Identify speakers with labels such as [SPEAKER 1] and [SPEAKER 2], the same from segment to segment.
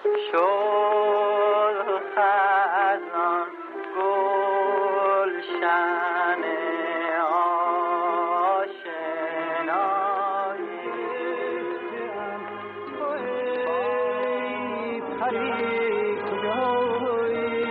[SPEAKER 1] شد خزان گلشن آشنایی ای پری کجایی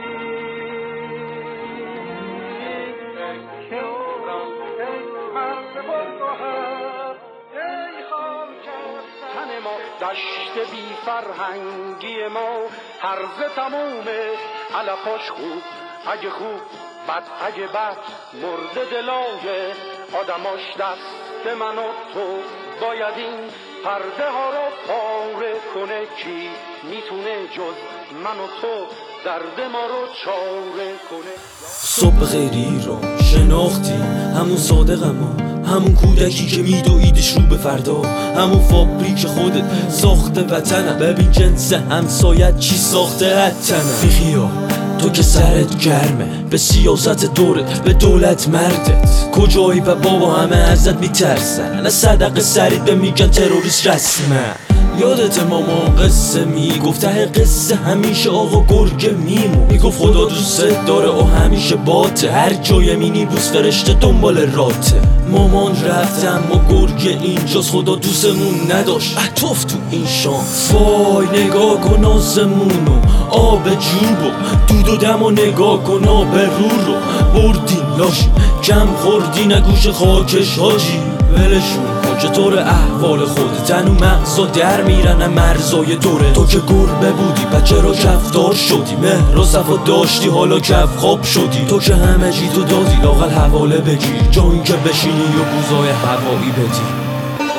[SPEAKER 1] که مرد بلگوهر ای خاکستر
[SPEAKER 2] تن ما دشت بی فرهنگی ما هرزه تمومه علفاش خوب اگه خوب بد اگه بد مرده دلای آدماش دست من و تو باید این پرده ها رو پاره کنه کی میتونه جز من و تو درد ما رو چاره کنه
[SPEAKER 3] صبح خیری رو شناختی همون صادقم همون کودکی که میدویدش رو به فردا همون فابریک خودت ساخته وطنم ببین جنس همسایت چی ساخته حتنم بیخیا تو که سرت گرمه به سیاست دورت به دولت مردت کجایی و بابا همه ازت میترسن از صدقه سرید به میگن تروریست رسمه یادت مامان قصه میگفت ته قصه همیشه آقا گرگه میگفت خدا دوست داره و همیشه باته هر جای مینی بوس فرشته دنبال راته مامان رفت اما گرگه اینجاست خدا دوستمون نداشت اتوف تو این شانس وای نگاه کن آسمونو آب جوبو دود و دم و نگاه کن آب رو رو بردین لاش کم خوردی نگوش خاکش حاجی ولشون چطور احوال خودت تنو مغزا در میرن مرزای دوره تو که گربه بودی بچه را کفدار شدی مهر و صفا داشتی حالا کف خواب شدی تو که همه جی تو دادی لاغل حواله بگیر جایی که بشینی و بوزای هوایی بدی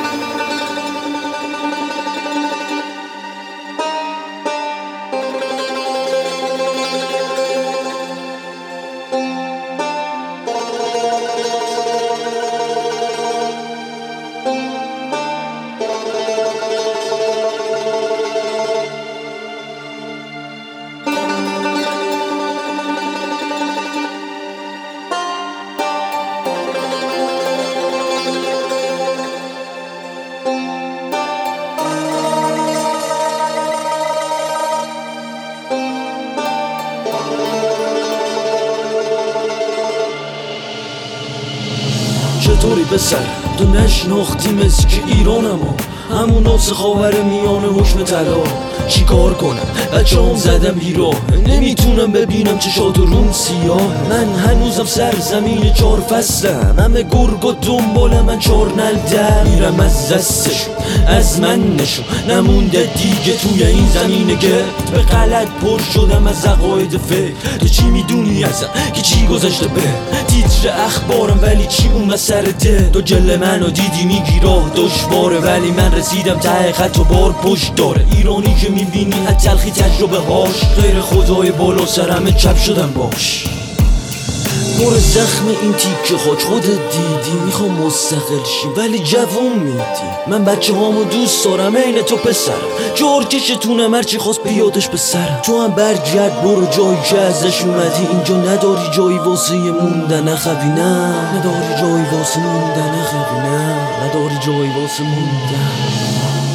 [SPEAKER 3] چطوری بسر تو نشناختی مثل که ایرانم همون ناس خاور میانه حکم طلا چی کار کنم بچه هم زدم بیراه نمیتونم ببینم چشات روم سیاه من هنوزم سرزمین 4 فصلم همه گرگ و دنبال من 4 نل در میرم از دستشون از من نشون نمونده دیگه توی این زمین گرد به غلط پر شدم از عقاید فکر تو چی میدونی ازم که چی گذاشته به تیتر اخبارم ولی چی اون سر ده تو جل منو دیدی میگی راه دشواره ولی من رسیدم ته خط و بار پشت داره ایرانی که میبینی از تلخی تجربه هاش غیر خدای بالا سرمه چپ شدم باش پر زخم این تیکه خاک خودت دیدی میخوام مستقل شی ولی جوون میدی من بچه هامو دوست دارم این تو پسرم جارکشتونم هرچی خواست بیادش به سرم تو هم برگرد برو جایی که ازش اومدی اینجا نداری جایی واسه موندن خبی نه نداری جایی واسه موندن خبی نه نداری جایی واسه موندن